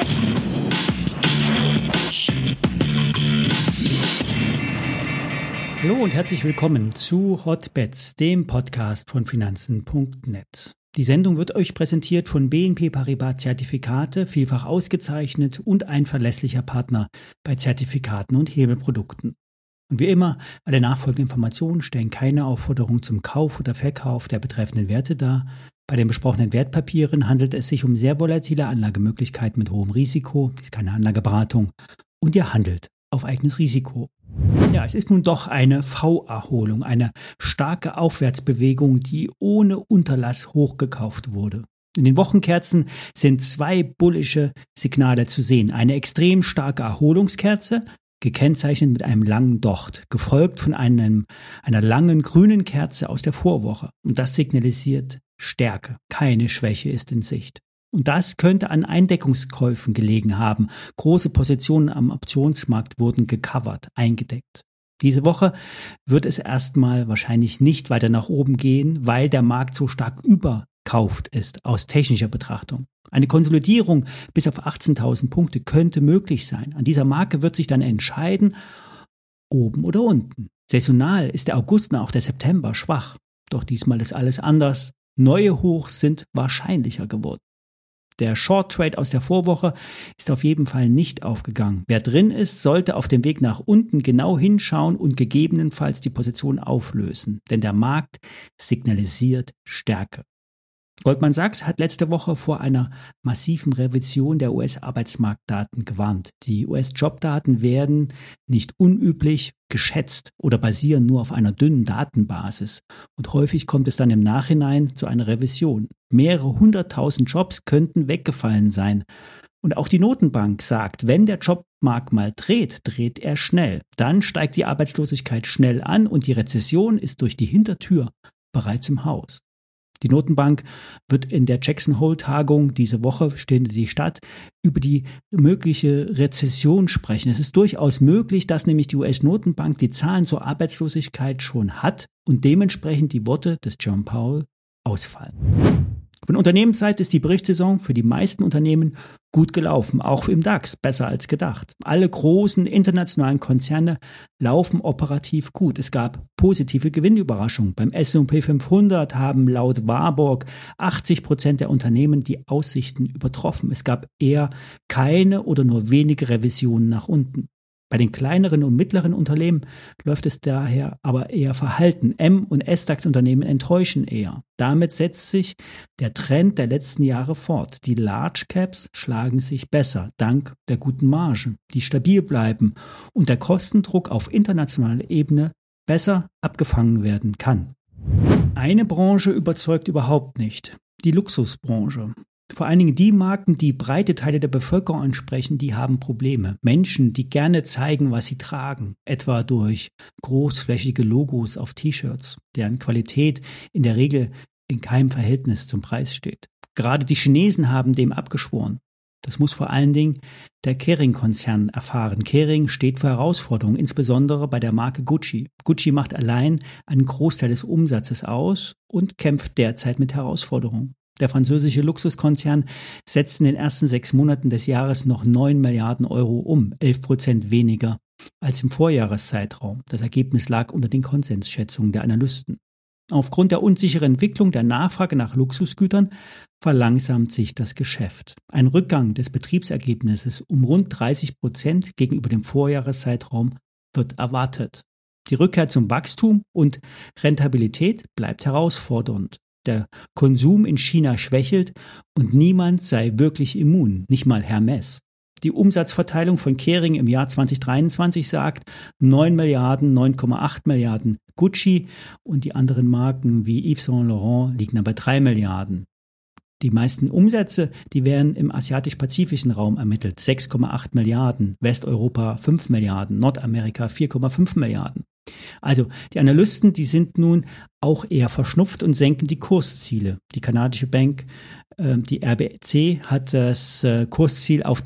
Hallo und herzlich willkommen zu Hotbets, dem Podcast von Finanzen.net. Die Sendung wird euch präsentiert von BNP Paribas Zertifikate, vielfach ausgezeichnet und ein verlässlicher Partner bei Zertifikaten und Hebelprodukten. Und wie immer, alle nachfolgenden Informationen stellen keine Aufforderung zum Kauf oder Verkauf der betreffenden Werte dar. Bei den besprochenen Wertpapieren handelt es sich um sehr volatile Anlagemöglichkeiten mit hohem Risiko, dies ist keine Anlageberatung, und ihr handelt auf eigenes Risiko. Ja, es ist nun doch eine V-Erholung, eine starke Aufwärtsbewegung, die ohne Unterlass hochgekauft wurde. In den Wochenkerzen sind zwei bullische Signale zu sehen. Eine extrem starke Erholungskerze, gekennzeichnet mit einem langen Docht, gefolgt von einer langen grünen Kerze aus der Vorwoche. Und das signalisiert Stärke, keine Schwäche ist in Sicht. Und das könnte an Eindeckungskäufen gelegen haben. Große Positionen am Optionsmarkt wurden gecovert, eingedeckt. Diese Woche wird es erstmal wahrscheinlich nicht weiter nach oben gehen, weil der Markt so stark überkauft ist aus technischer Betrachtung. Eine Konsolidierung bis auf 18.000 Punkte könnte möglich sein. An dieser Marke wird sich dann entscheiden, oben oder unten. Saisonal ist der August und auch der September schwach. Doch diesmal ist alles anders. Neue Hochs sind wahrscheinlicher geworden. Der Short Trade aus der Vorwoche ist auf jeden Fall nicht aufgegangen. Wer drin ist, sollte auf dem Weg nach unten genau hinschauen und gegebenenfalls die Position auflösen. Denn der Markt signalisiert Stärke. Goldman Sachs hat letzte Woche vor einer massiven Revision der US-Arbeitsmarktdaten gewarnt. Die US-Jobdaten werden nicht unüblich geschätzt oder basieren nur auf einer dünnen Datenbasis. Und häufig kommt es dann im Nachhinein zu einer Revision. Mehrere 100.000 Jobs könnten weggefallen sein. Und auch die Notenbank sagt, wenn der Jobmarkt mal dreht, dreht er schnell. Dann steigt die Arbeitslosigkeit schnell an und die Rezession ist durch die Hintertür bereits im Haus. Die Notenbank wird in der Jackson-Hole-Tagung diese Woche, findet die statt, über die mögliche Rezession sprechen. Es ist durchaus möglich, dass nämlich die US-Notenbank die Zahlen zur Arbeitslosigkeit schon hat und dementsprechend die Worte des Jerome Powell ausfallen. Von Unternehmensseite ist die Berichtssaison für die meisten Unternehmen gut gelaufen, auch im DAX besser als gedacht. Alle großen internationalen Konzerne laufen operativ gut. Es gab positive Gewinnüberraschungen. Beim S&P 500 haben laut Warburg 80% der Unternehmen die Aussichten übertroffen. Es gab eher keine oder nur wenige Revisionen nach unten. Bei den kleineren und mittleren Unternehmen läuft es daher aber eher verhalten. M- und S-DAX-Unternehmen enttäuschen eher. Damit setzt sich der Trend der letzten Jahre fort. Die Large Caps schlagen sich besser, dank der guten Margen, die stabil bleiben und der Kostendruck auf internationaler Ebene besser abgefangen werden kann. Eine Branche überzeugt überhaupt nicht, die Luxusbranche. Vor allen Dingen die Marken, die breite Teile der Bevölkerung ansprechen, die haben Probleme. Menschen, die gerne zeigen, was sie tragen, etwa durch großflächige Logos auf T-Shirts, deren Qualität in der Regel in keinem Verhältnis zum Preis steht. Gerade die Chinesen haben dem abgeschworen. Das muss vor allen Dingen der Kering-Konzern erfahren. Kering steht vor Herausforderungen, insbesondere bei der Marke Gucci. Gucci macht allein einen Großteil des Umsatzes aus und kämpft derzeit mit Herausforderungen. Der französische Luxuskonzern setzt in den ersten 6 Monaten des Jahres noch 9 Milliarden Euro um, 11% weniger als im Vorjahreszeitraum. Das Ergebnis lag unter den Konsensschätzungen der Analysten. Aufgrund der unsicheren Entwicklung der Nachfrage nach Luxusgütern verlangsamt sich das Geschäft. Ein Rückgang des Betriebsergebnisses um rund 30% gegenüber dem Vorjahreszeitraum wird erwartet. Die Rückkehr zum Wachstum und Rentabilität bleibt herausfordernd. Der Konsum in China schwächelt und niemand sei wirklich immun, nicht mal Hermes. Die Umsatzverteilung von Kering im Jahr 2023 sagt 9 Milliarden, 9,8 Milliarden Gucci und die anderen Marken wie Yves Saint Laurent liegen aber 3 Milliarden. Die meisten Umsätze, die werden im asiatisch-pazifischen Raum ermittelt, 6,8 Milliarden, Westeuropa 5 Milliarden, Nordamerika 4,5 Milliarden. Also die Analysten, die sind nun auch eher verschnupft und senken die Kursziele. Die kanadische Bank, die RBC, hat das Kursziel auf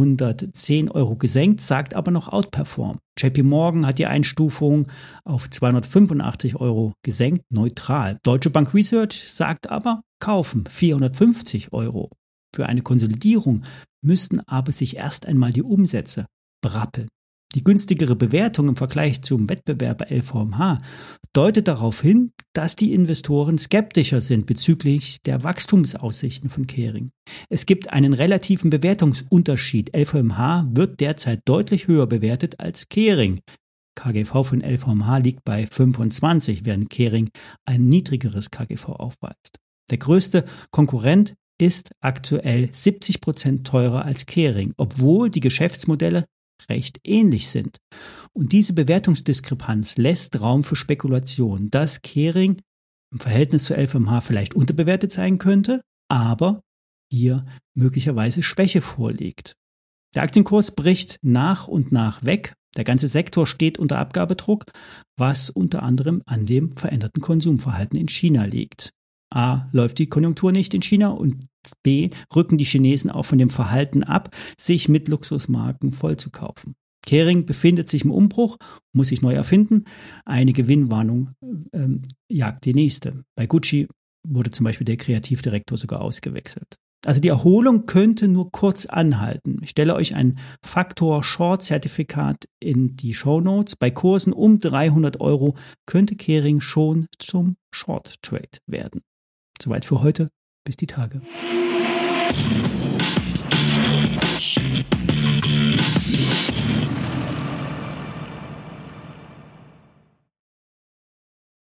310 Euro gesenkt, sagt aber noch outperform. JP Morgan hat die Einstufung auf 285 Euro gesenkt, neutral. Deutsche Bank Research sagt aber kaufen, 450 Euro. Für eine Konsolidierung müssten aber sich erst einmal die Umsätze berappeln. Die günstigere Bewertung im Vergleich zum Wettbewerber LVMH deutet darauf hin, dass die Investoren skeptischer sind bezüglich der Wachstumsaussichten von Kering. Es gibt einen relativen Bewertungsunterschied. LVMH wird derzeit deutlich höher bewertet als Kering. KGV von LVMH liegt bei 25, während Kering ein niedrigeres KGV aufweist. Der größte Konkurrent ist aktuell 70% teurer als Kering, obwohl die Geschäftsmodelle recht ähnlich sind. Und diese Bewertungsdiskrepanz lässt Raum für Spekulation, dass Kering im Verhältnis zu LVMH vielleicht unterbewertet sein könnte, aber hier möglicherweise Schwäche vorliegt. Der Aktienkurs bricht nach und nach weg. Der ganze Sektor steht unter Abgabedruck, was unter anderem an dem veränderten Konsumverhalten in China liegt. A, läuft die Konjunktur nicht in China und B, rücken die Chinesen auch von dem Verhalten ab, sich mit Luxusmarken vollzukaufen. Kering befindet sich im Umbruch, muss sich neu erfinden. Eine Gewinnwarnung jagt die nächste. Bei Gucci wurde zum Beispiel der Kreativdirektor sogar ausgewechselt. Also die Erholung könnte nur kurz anhalten. Ich stelle euch ein Faktor-Short-Zertifikat in die Shownotes. Bei Kursen um 300 € könnte Kering schon zum Short-Trade werden. Soweit für heute. Bis die Tage.